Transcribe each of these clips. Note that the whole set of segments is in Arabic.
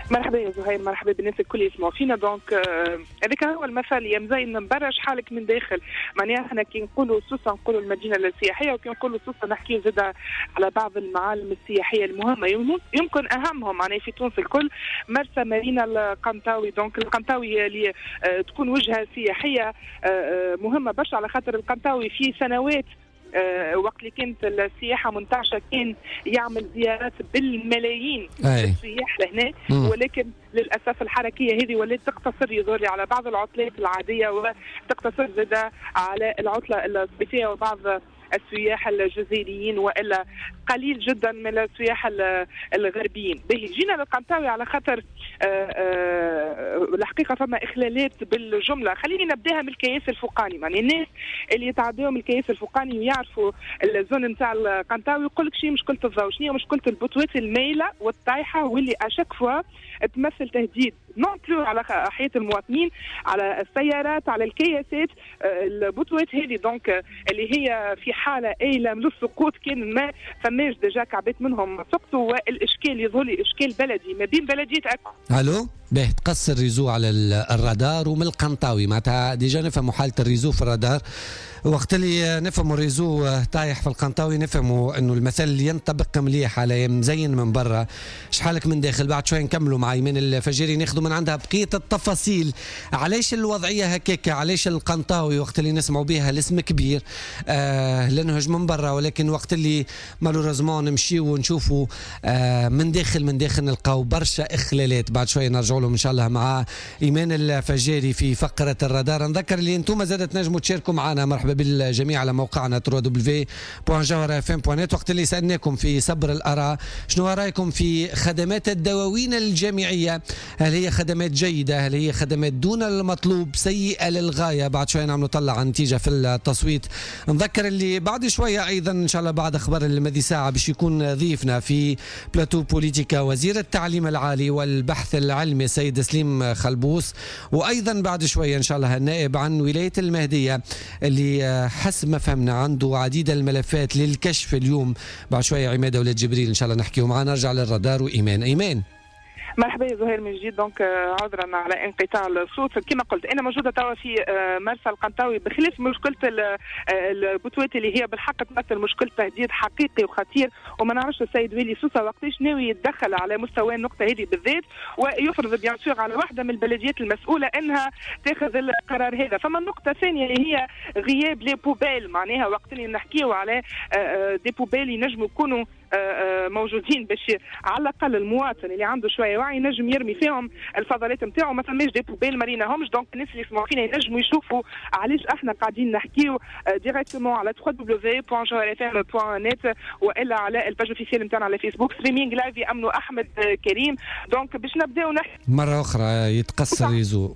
مرحبا يا زهير، مرحبا بالناس الكل يسمعوا فينا. دونك هذاك هو المثل يا مزين من برا شحالك من داخل. معناها احنا كي نقولوا سوسه نقولوا المدينه السياحيه، وكي نقولوا سوسه نحكيو زاد على بعض المعالم السياحيه المهمه يمكن اهمهم معناها في تونس الكل مرسى مارينا القنطاوي. دونك القنطاوي اللي تكون وجهه سياحيه مهمه برشا، على خاطر القنطاوي في سنوات وقت اللي كانت السياحه منتعشه كان يعمل زيارات بالملايين السياح لهنا، ولكن للاسف الحركيه هذه ولات تقتصر يظهر على بعض العطلات العاديه وتقتصر زاده على العطله الصيفيه وبعض السياح الجزائريين، والا قليل جدا من السياح الغربيين. جينا للقنطاوي على خاطر الحقيقه فما اخلالات بالجمله. خليني نبداها من الكياس الفوقاني. يعني الناس اللي يتعداو من الكياس الفوقاني ويعرفوا الزون نتاع القنطاوي يقول لك شنو مشكله الضوء، شنو مشكله البطوات المايله والطايحه واللي اشك فوا تمثل تهديد نون بلو على حياه المواطنين، على السيارات، على الكياسات. البطوات هذه دونك اللي هي في حاله ايله من السقوط، كان ما فماش ديجا كعبات منهم سقطوا، والاشكال يظهر لي اشكال بلدي ما بين بلديه الو باهي تقصر الريزو على الرادار ومن القنطاوي معناتها ديجا نفهموا حاله الريزو في الرادار. وقت اللي نفهموا الريزو طايح في القنطاوي نفهموا انه المثل ينطبق مليح على مزين من برا شحالك من داخل. بعد شوي نكملوا مع ايمان الفجيري ناخذوا من عندها بقيه التفاصيل علاش الوضعيه هكاك، علاش القنطاوي وقت اللي نسمعوا بها الاسم كبير لنهج من برا، ولكن وقت اللي مالوريزمون نمشيو ونشوفوا من داخل نلقاو برشا اخلالات. بعد شوي نرجعوا لهم ان شاء الله مع ايمان الفجيري في فقره الرادار. نذكر اللي انتم زادت تنجموا تشاركوا معنا. مرحبا بالجميع على موقعنا www.jawrafm.net. وقت اللي سألناكم في صبر الآراء شنو رأيكم في خدمات الدواوين الجامعية؟ هل هي خدمات جيدة؟ هل هي خدمات دون المطلوب سيئة للغاية؟ بعد شوية نعم نطلع نتيجة في التصويت. نذكر اللي بعد شوية أيضا إن شاء الله بعد أخبار المذي ساعة باش يكون ضيفنا في بلاتو بوليتيكا وزير التعليم العالي والبحث العلمي سيد سليم خلبوس، وأيضا بعد شوية إن شاء الله النائب عن ولاية المهدية اللي حسب ما فهمنا عنده عديد الملفات للكشف اليوم. بعد شوية عماد ولاد جبريل إن شاء الله نحكيه معاه. نرجع للرادار وإيمان. مرحبا يا زهير من جديد. دونك عذرا على انقطاع الصوت. كما قلت انا موجوده توا في مرسى القنطاوي، بخلاف مشكله البطوات اللي هي بالحق تمثل مشكله تهديد حقيقي وخطير، وما نعرفش السيد ويلي سوسه وقتاش ناوي يتدخل على مستوى النقطه هذه بالذات، ويفرض بيان سور على واحده من البلديات المسؤوله انها تاخذ القرار هذا. فما النقطه الثانيه اللي هي غياب لي بوبيل. معناها وقت اللي نحكيو على دي بوبيل ينجموا يكونوا موجودين باش على الاقل المواطن اللي عنده شويه وعي ينجم يرمي فيهم الفضلات نتاعو. ما فماش دي بوبيل ما ريناهمش. دونك الناس اللي يسمعوا فينا ينجموا يشوفوا علاش احنا قاعدين نحكيو ديريكتومون على www.jawrafm.net والا على الباج اوفيسيال نتاعنا على فيسبوك ستريمينغ لايف يامنوا احمد كريم. دونك باش نبداو نحكي مره اخرى يتقصر يزو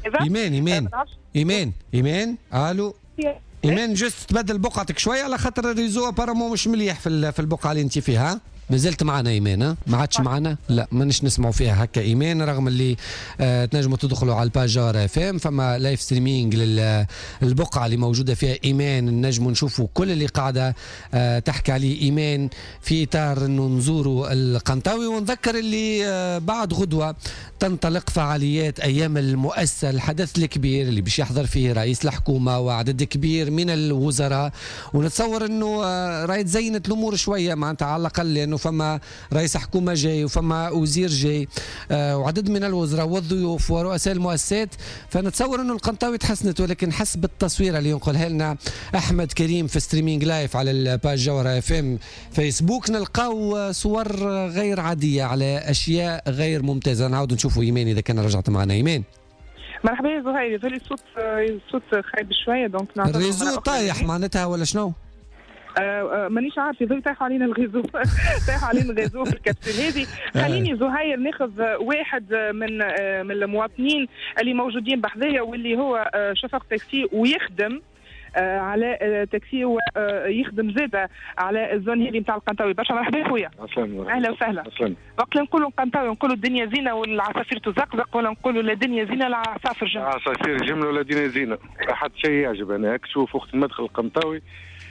ايمان الو إيمان جست تبدل بقعتك شويه على خاطر الريزو ابارامون مش مليح في البقعه اللي انت فيها. ما زلت معنا ايمان؟ ما عادش معنا؟ لا مانيش نسمعوا فيها هكا ايمان، رغم اللي تنجموا تدخلوا على الباج جار اف ام فما لايف ستريمينغ للبقعه اللي موجوده فيها ايمان. نجموا نشوفوا كل اللي قاعده تحكي عليه ايمان في اطار انه نزوروا القنطاوي. ونذكر اللي بعد غدوه تنطلق فعاليات ايام المؤسسه، الحدث الكبير اللي باش يحضر فيه رئيس الحكومه وعدد كبير من الوزراء. ونتصور انه راهي تزينت الامور شويه معناتها على الاقل، لانه فما رئيس حكومه جاي وفما وزير جاي وعدد من الوزراء والضيوف ورؤساء المؤسسات. فنتصور انه القنطاوي تحسنت، ولكن حسب التصويره اللي ينقلها لنا احمد كريم في ستريمينغ لايف على الباج جوهر اف ام فيسبوك نلقاو صور غير عاديه على اشياء غير ممتازه. نعاود نشوفوا ايمان اذا كان رجعت معنا ايمان. مرحبا يا زهير. يظهر لي الصوت خايب شويه. دونك الريزو طايح معناتها ولا شنو؟ مانيش عارف يظهر طايح علينا الغيزو طايح علينا الغيزو في الكبسول هذه. خليني زهير ناخذ واحد من المواطنين اللي موجودين بحذايا واللي هو شفق تاكسي ويخدم على تاكسي ويخدم زاده على الزون هذه نتاع القنطاوي. برشا مرحبا خويا. اهلا وسهلا. وقت نقولوا القنطاوي نقولوا الدنيا زينه والعصافير تزقزق، ولا نقولوا لا الدنيا زينه لا عصافير جمله؟ عصافير جمله ولا دنيا زينه. حتى شيء يعجب. انا شوف وقت ما ندخل القنطاوي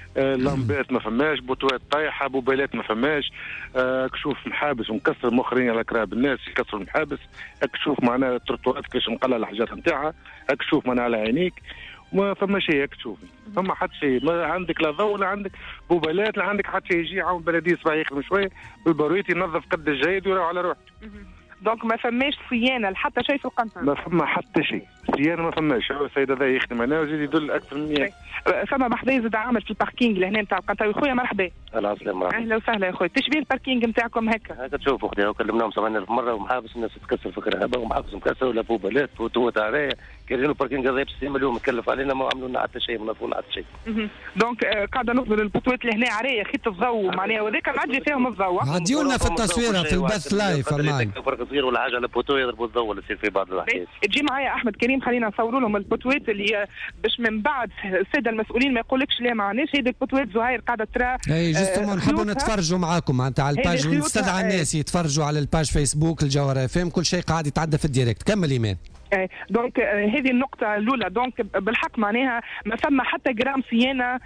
لامبات ما فماش، بوتوات طايحه، موبايلات ما فماش، كشوف محابس ومكسر مخرين على كراب الناس يكسروا المحابس، كشوف معناها التروتوارات كيفاش مقلل الحاجات نتاعها، كشوف معناها على عينيك ما فما شيء تشوفي، فما حتى شيء، ما عندك لا ضوء لا عندك موبايلات لا عندك حتى شيء. يجي عاون بلديه صباح يخدم شويه بالبرويت ينظف قد الجيد ويروح على روحه. دونك ما فماش صيانه حتى شيء في القنطره؟ ما فما حتى شيء، صيانه ما فماش. هو السيد هذا يخدم هنا ويزيد يدل اكثر من 100. فما محظي زاد عامل في الباركينغ لهنا نتاع القنطاوي. خويا مرحبا. اهلا وسهلا. اهلا وسهلا يا خويا. تشبيه الباركينغ نتاعكم هكا؟ هكا تشوفوا خويا كلمناهم 7000 مره ومحابس الناس تكسر في كرهبه ومحابس مكسر ولا بوبالات فوتوات عرايه كاينين الباركينغ هذا ب 60 مليون مكلف علينا ما عملوا لنا حتى شيء ما نظفوا لنا حتى شيء. دونك قاعده نخبر البوتوات اللي هنا عرايه خيط الضوء معناها وذاك معدي فيهم الضوء. عديوا لنا في التصويره في البث لايف امان. فرق صغير ولا حاجه على البوتو يضربوا الضوء اللي يصير في بعض الاحيان. تجي معايا احمد كريم خلينا نصوروا لهم البوتوات اللي باش من بعد الساده المسؤولين ما يقولكش لا معناش هذه البوتوات زهير قاعده ترى. اي جوستومون نحبوا نتفرجوا معاكم معناتها على الباج ونستدعى الناس يتفرجوا على الباج فيسبوك الجوهره فهم كل شيء قاعد يتعدى في الديريكت. كمل ايمان. دونك هذه النقطة الأولى. دونك بالحق معناها ما فما حتى جرام صيانة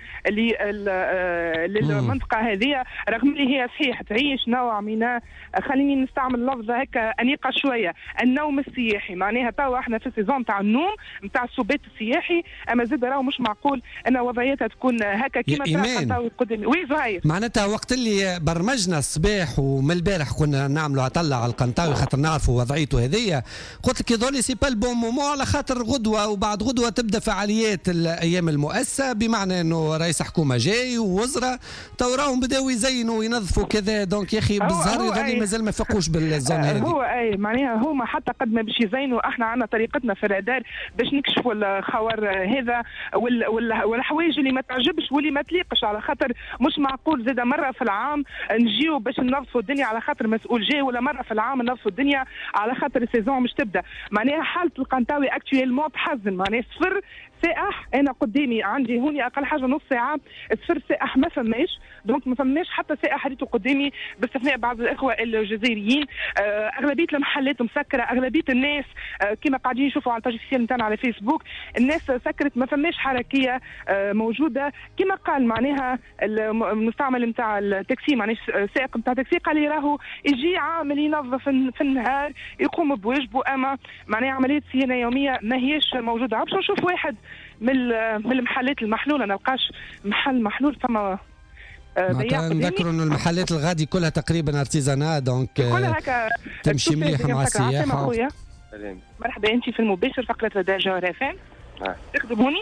للمنطقة هذه رغم اللي هي صحيح تعيش نوع من خليني نستعمل لفظة هكا أنيقة شوية النوم السياحي. معناها توا احنا في السيزون تاع النوم نتاع السبات السياحي أما زاد راهو مش معقول أن وضعيتها تكون هكا كيما ترى قدامي. وي زهير معناتها وقت اللي برمجنا الصباح ومن البارح كنا نعملوا عطلة على القنطاوي خاطر نعرفوا وضعيته هذية قلت لك يظل سي با البون مومون على خاطر غدوه وبعد غدوه تبدا فعاليات الايام المؤسسه بمعنى انه رئيس حكومه جاي ووزراء تو راهم بداوا يزينوا وينظفوا كذا. دونك يا اخي بالزهر يظل مازال ما فقوش بالزون هذه. هو اي معناها هما حتى قد ما باش يزينوا احنا عندنا طريقتنا في الرادار باش نكشفوا الخوار هذا والحوايج اللي ما تعجبش واللي ما تليقش على خاطر مش معقول زاد مره في العام نجيو باش ننظفوا الدنيا على خاطر مسؤول جاي ولا مره في العام ننظفوا الدنيا على خاطر السيزون مش تبدا. معناها حاله القنطاوي اكتويلمون تحزن. معناها صفر سائح انا قدامي عندي هوني اقل حاجه نص ساعه صفر سائح ما فماش. دونك ما فماش حتى سائح ريتو قدامي باستثناء بعض الاخوه الجزائريين. اغلبيه المحلات مسكره اغلبيه الناس كما قاعدين يشوفوا على الباج اوفيسيال نتاعنا على فيسبوك الناس سكرت ما فماش حركيه موجوده. كما قال معناها المستعمل نتاع التاكسي معناها سائق نتاع التاكسي قال لي راهو يجي عامل ينظف في النهار يقوم بواجبه اما معناها عمليه صيانه يوميه ما هيش موجوده. باش نشوف واحد من المحلات المحلوله نلقاش محل محلول فما نذكروا انه المحلات الغادي كلها تقريبا ارتيزانا دونك كلها هكا تمشي مليح مع السياحه. مرحبا انت في المباشر فقره رادار جوهر فهم تخدم هوني؟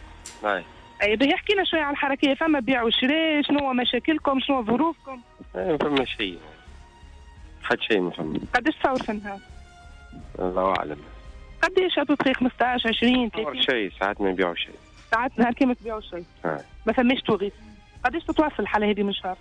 اي باهي احكي لنا شويه على الحركيه. فما بيع وشراء شنو مشاكلكم شنو ظروفكم؟ ما فما شيء حد شيء ما فما. قداش تصور في النهار؟ الله اعلم. قداش ابوبخي 15 20 30 شيء ساعات ما يبيعوا شيء ساعات نهار كي ما تبيعوا شيء. ما فماش توغيس. قداش تتواصل الحاله هذه من شهر؟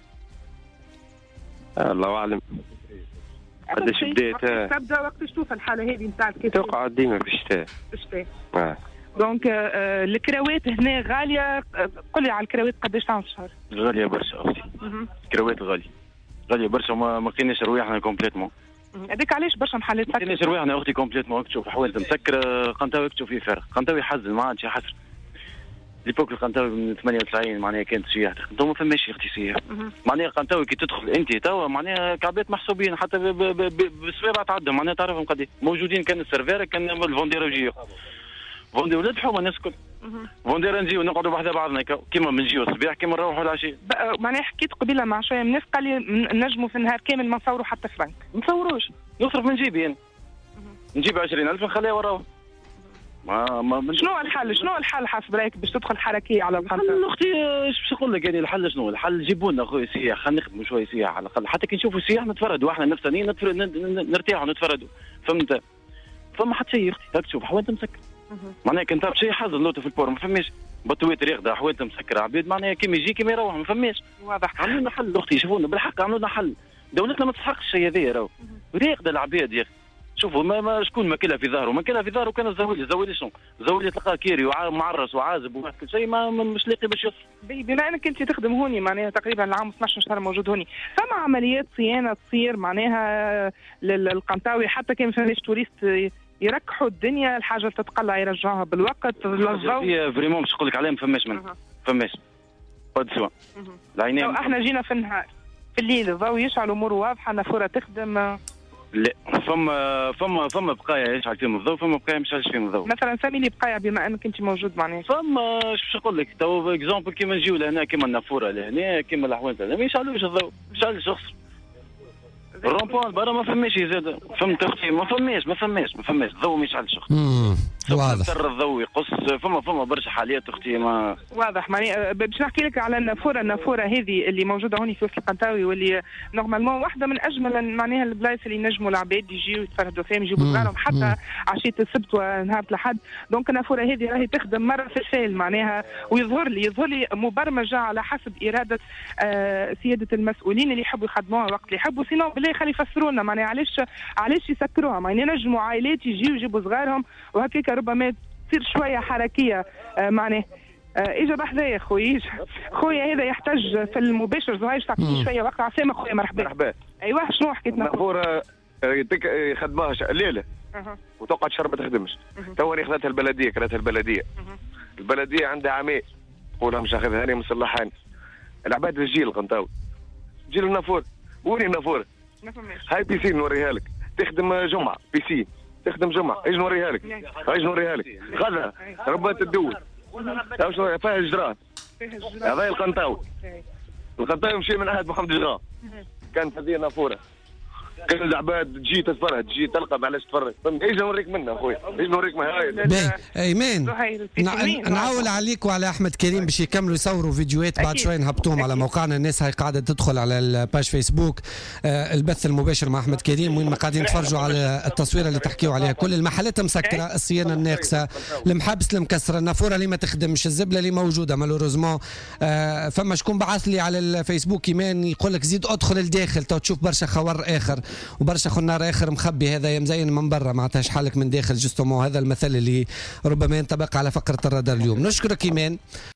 الله اعلم. قداش بديت تبدا وقتاش توصل الحاله هذه نتاع كيف توقع ديما في الشتاء. دونك الكراوات هنا غاليه. قل لي على الكراوات قداش تعمل في الشهر؟ غاليه برشا اختي. الكراوات غاليه برشا ما كايناش رواحنا كومبليتمون. هذاك علاش برشا محلات ما كايناش رواحنا اختي كومبليتمون. تشوف حوالي مسكر قنطاوي تشوف فيه فرق. قنطاوي يحزن ما عادش حسر. ليبوك القنطاوي من 98 معناها كانت سياح تخدم ما فماش اختي سياح. معناها القنطاوي كي تدخل انت توا معناها كعبات محسوبين حتى بسوابع تعدهم معناها تعرفهم قد ايه موجودين. كان السيرفير كان الفونديرا يجيو فوندي ولاد حومه الناس الكل فونديرا نجيو نقعدوا بحذا بعضنا كيما بنجيو الصباح كيما نروحوا العشيه. معناها حكيت قبيله مع شويه من الناس قال لي نجموا في النهار كامل ما نصوروا حتى فرنك. ما نصوروش نصرف من جيبي انا نجيب 20,000 نخليها وراهم. شنو الحل حسب رايك باش تدخل حركيه على الخط؟ اختي ايش باش نقول لك يعني الحل شنو؟ الحل جيبوا لنا خويا سياح خلينا نخدموا شويه سياح على الاقل حتى كي نشوفوا سياح نتفردوا احنا نفسانيين نرتاحوا نتفردوا فهمت؟ فما حد شيء اختي هاك تشوف حوانت مسكر معناها كنت شيء حظ لوطه في البور ما فماش بطويت ريغده حوانت مسكره عبيد معناها كيما يجي كيما يروح ما فماش. واضح. عملوا لنا حل اختي شوفونا بالحق عملوا لنا حل. دولتنا ما تستحقش الشيء هذايا راهو ريغده العباد يا اخي. شوفوا ما شكون ماكلها في ظهره ماكلها في ظهره كان الزولي شنو؟ الزولي تلقاه كيري ومعرس وعازب وكل شيء ما مش لاقي باش يصل. بما انك انت تخدم هوني معناها تقريبا العام 12 شهر موجود هوني فما عمليات صيانه تصير معناها للقنطاوي حتى كان فماش توريست يركحوا الدنيا الحاجه تتقلع يرجعوها بالوقت الضوء. فريمون باش نقول لك عليها ما فماش منها فماش با دو سوا العينين. لو احنا جينا في النهار في الليل الضوء يشعل امور واضحه النافوره تخدم. لا فما بقايا يشعل فيهم الضوء، فما بقايا مش يشعل فيهم الضوء. مثلا سامي لي بقايا بما انك انت موجود معناها. فما باش نقول لك تو اكزومبل كيما نجيو لهنا كيما النافوره لهنا كيما الاحوال ما يشعلوش الضوء، يشعل شخص. الرومبوان برا ما فماش زاد، فهمت اختي؟ ما فماش الضوء ما يشعلش اختي. واضح. الضوء يقص، فما برشا حالات اختي ما واضح. معني باش نحكي لك على النافوره هذه اللي موجوده هوني في وسط القنطاوي، واللي نورمالمون واحده من اجمل معناها البلايص اللي نجموا العباد يجيو يتفرجوا فيهم، يجيبوا صغارهم حتى عشيه السبت ونهار الاحد. دونك النافوره هذه راهي تخدم مره في السيل معناها، ويظهر لي مبرمجه على حسب اراده سياده المسؤولين اللي يحبوا يخدموها وقت اللي يحبوا. سينو بالله خلي يفسروا لنا معناها علاش يسكروها. معناها نجموا عائلات يجيو يجيبوا صغارهم وهكاك ربما تصير شويه حركيه معناه. اجا بحذايا خويا هذا يحتاج في المباشر زهايش تعطيني شويه وقت. عسامة خويا مرحبا. ايوه شنو حكيتنا؟ نافوره يخدموها الليله وتقعد شهر ما تخدمش. تو خذتها البلديه، كرهتها البلديه عندها عامين تقولها مش اخذها لي مصلحاني. العباد الجيل القنطاوي جيل النافوره. وين النافوره؟ هاي بيسين نوريها لك، تخدم جمعه بيسين، تخدم جمعه ايش نوريها لك خذها ربات الدول فيها جران. هذا القنطاوي مشي من عهد محمد جران، كانت هذه نافوره. كان العباد تجي تتفرج، تجي تلقى معلش تتفرج. ايش نوريك منها اخويا؟ ايش نوريك منها؟ ايمان نعول عليك وعلى احمد كريم باش يكملوا يصوروا فيديوهات بعد شوي نهبطوهم على موقعنا. الناس هاي قاعده تدخل على الباج فيسبوك البث المباشر مع احمد كريم، وين ما قاعدين يتفرجوا على التصويره اللي تحكيوا عليها. كل المحلات مسكره، الصيانه الناقصه، المحابس المكسره، النافوره اللي ما تخدمش، الزبله اللي موجوده مالوريزمون. فما شكون بعث لي على الفيسبوك ايمان يقول لك زيد ادخل الداخل تو تشوف برشا خوار اخر وبرشا خنار اخر مخبي، هذا مزين من برا ما عطاش حالك من داخل. جوستومون هذا المثل اللي ربما ينطبق على فقره الرادار اليوم. نشكرك ايمان.